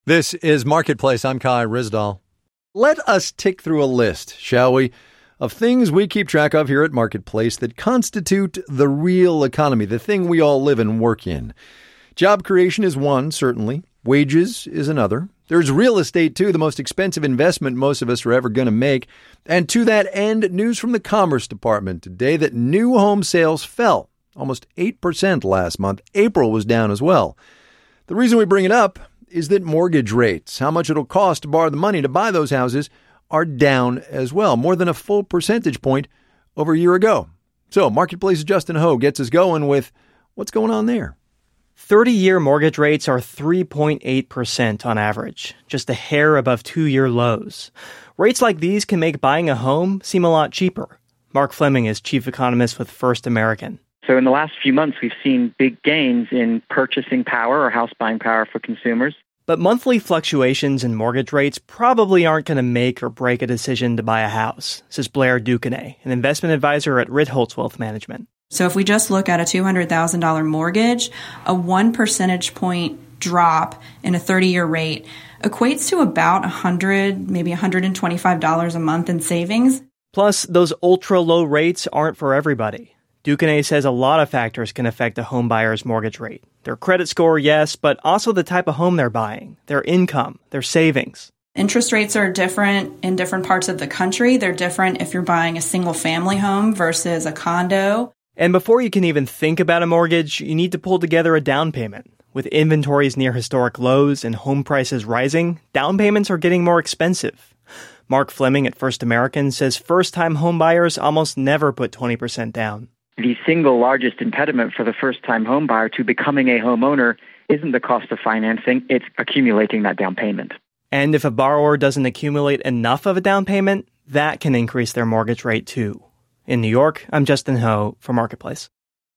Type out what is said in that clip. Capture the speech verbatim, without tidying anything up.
This is Marketplace. I'm Kai Rizdal. Let us tick through a list, shall we, of things we keep track of here at Marketplace that constitute the real economy, the thing we all live and work in. Job creation is one, certainly. Wages is another. There's real estate, too, the most expensive investment most of us are ever going to make. And to that end, news from the Commerce Department today that new home sales fell almost eight percent last month. April was down as well. The reason we bring it up is that mortgage rates, how much it'll cost to borrow the money to buy those houses, are down as well, more than a full percentage point over a year ago. So Marketplace's Justin Ho gets us going with what's going on there. thirty-year mortgage rates are three point eight percent on average, just a hair above two-year lows. Rates like these can make buying a home seem a lot cheaper. Mark Fleming is chief economist with First American. So in the last few months, we've seen big gains in purchasing power or house buying power for consumers. But monthly fluctuations in mortgage rates probably aren't going to make or break a decision to buy a house, says Blair Duquesne, an investment advisor at Ritholtz Wealth Management. So if we just look at a two hundred thousand dollars mortgage, a one percentage point drop in a thirty-year rate equates to about one hundred, maybe one hundred twenty-five dollars a month in savings. Plus, those ultra-low rates aren't for everybody. Duquesne says a lot of factors can affect a home buyer's mortgage rate. Their credit score, yes, but also the type of home they're buying, their income, their savings. Interest rates are different in different parts of the country. They're different if you're buying a single-family home versus a condo. And before you can even think about a mortgage, you need to pull together a down payment. With inventories near historic lows and home prices rising, down payments are getting more expensive. Mark Fleming at First American says first-time home buyers almost never put twenty percent down. The single largest impediment for the first-time home buyer to becoming a homeowner isn't the cost of financing, it's accumulating that down payment. And if a borrower doesn't accumulate enough of a down payment, that can increase their mortgage rate too. In New York, I'm Justin Ho for Marketplace.